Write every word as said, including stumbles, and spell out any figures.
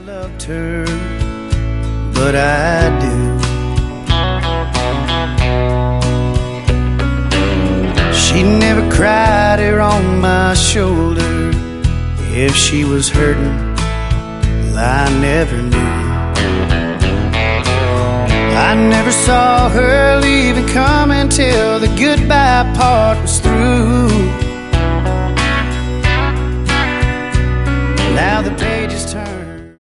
loved her, but I do. She never cried here on my shoulder. If she was hurting, well, I never knew. I never saw her leaving coming till the goodbye part was through. Now the